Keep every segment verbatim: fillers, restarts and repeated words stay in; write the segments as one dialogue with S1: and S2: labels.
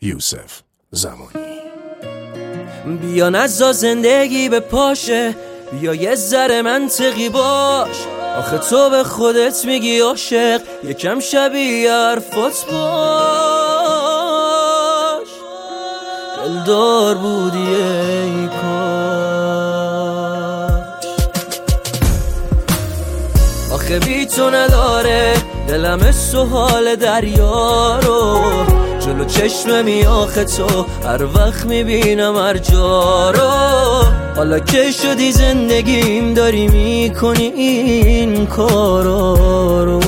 S1: یوسف زمانی.
S2: بیا نزا زندگی به پاشه، بیا یه ذره منطقی باش. آخه تو به خودت میگی عاشق، یکم شبیه حرفات باش. دلدار بودی ای کاش. آخه بی تو نداره دلم سوال دریا رو، جلو چشممی آخه تو هر وقت میبینم هر جا رو. حالا که شدی زندگیم داری میکنی این کارا رو.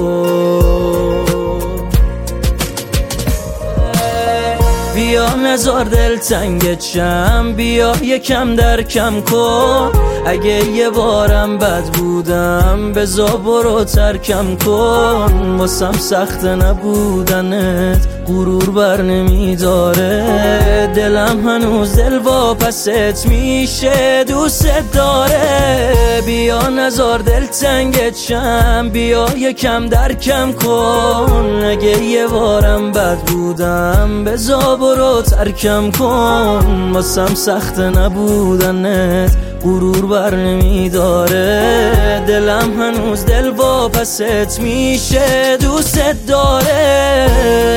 S2: بیا نزار دل تنگت شم، بیا یکم در کم کن. اگه یه بارم بد بودم بزا برو ترکم کن. واسم سخت نبودنت غرور بر نمیداره، دلم هنوز دل واپست میشه دوست داره. بیا نزار دل تنگت شم، بیا یکم در کم کن. اگه یه بارم بد بودم بزا برو ترکم کن. واسم سخت نبودنت غرور بر نمیداره، دلم هنوز دل واپست میشه دوست داره.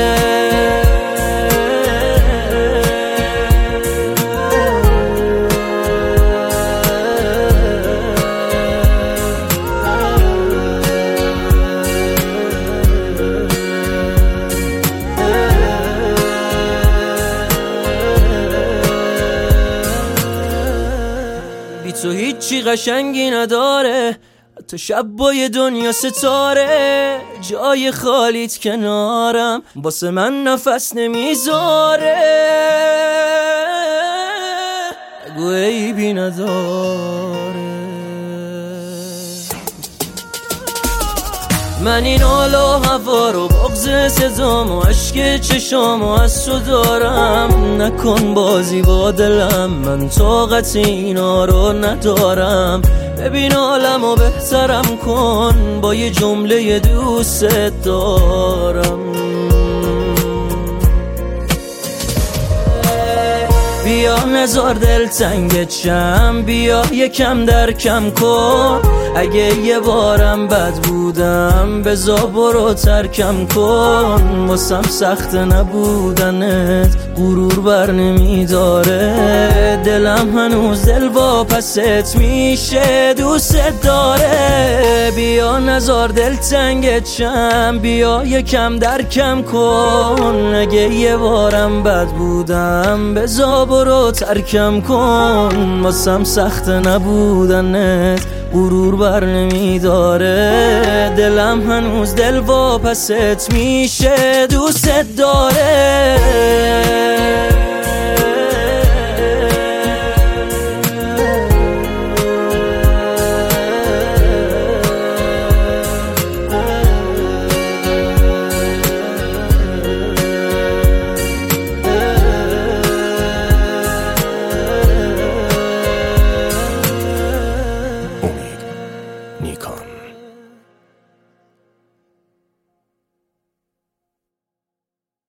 S2: تو هیچی قشنگی نداره، تو شب با یه دنیا ستاره. جای خالیت کنارم واسه من نفس نمیذاره. بگو عیبی نداره. من این حال و هوا رو بغض صدام و عشق چشام و از تو دارم. نکن بازی با دلم، من طاقت اینا رو ندارم. ببین حالم و بهترم کن، با یه جمله دوست دارم. بیا نزار دل تنگت شم، بیا یکم در کم کن. اگه یه بارم بد بودم بزا برو ترکم کن. واسم سخت نبودنت غرور بر نمیداره، دلم هنوز دل واپست میشه دوست داره. بیا نزار دل تنگت شم، بیا یکم در کم کن. اگه یه بارم بد بودم بزا برو ترکم کن. واسم سخت نبودنت غرور بر نمیداره، دلم هنوز دل واپست میشه دوست داره.